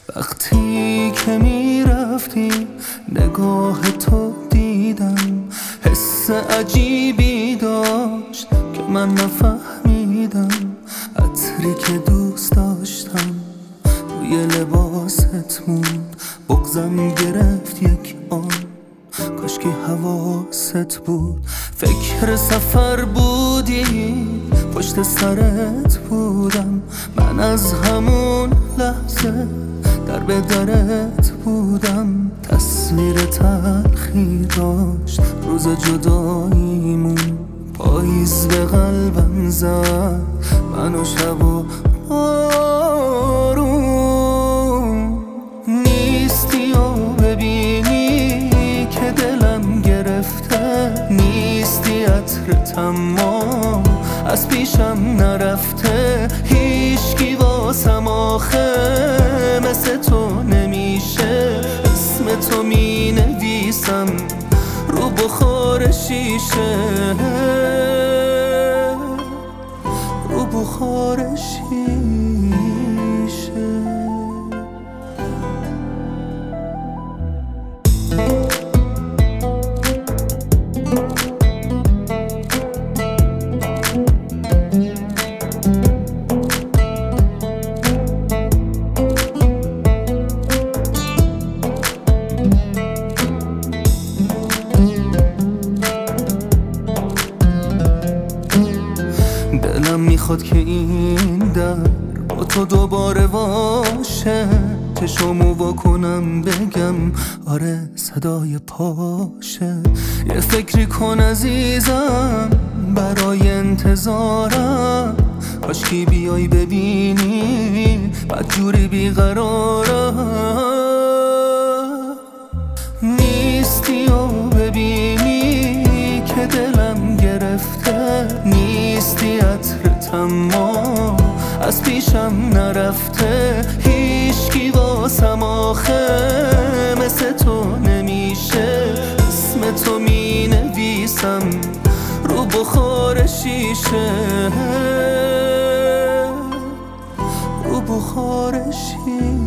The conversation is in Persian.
وقتی که میرفتی نگاه تو دیدم، حس عجیبی داشت که من نفهمیدم. عطری که دوست داشتم روی لباست بود، بغضم گرفت یک آن، کاش که حواست بود. فکر سفر بودی، پشت سرت بودم، من از همون لحظه در به درت بودم. تصویر تلخی داشت روز جداییمون، پاییز به قلبم زد من و شب و بارون. نیستی و ببینی که دلم گرفته، نیستی عطرت اما از پیشم نرفته. هیچکی واسم آخه مثل تو نمیشه، اسم تو می نویسم رو بخار شیشه، رو بخار شیشه. دلم میخواد که این در با تو دوباره باشه، چشمو واکنم بگم آره صدای پاشه. یه فکری کن عزیزم برای انتظارم، کاشکی بیای ببینی بدجوری بیقرارم. نیستی و ببینی که دلم گرفته، نیستی عطرت اما از پیشم نرفته. هیچکی واسم آخه مثل تو نمیشه، اسم تو می نویسم رو بخار شیشه، رو بخار شیشه.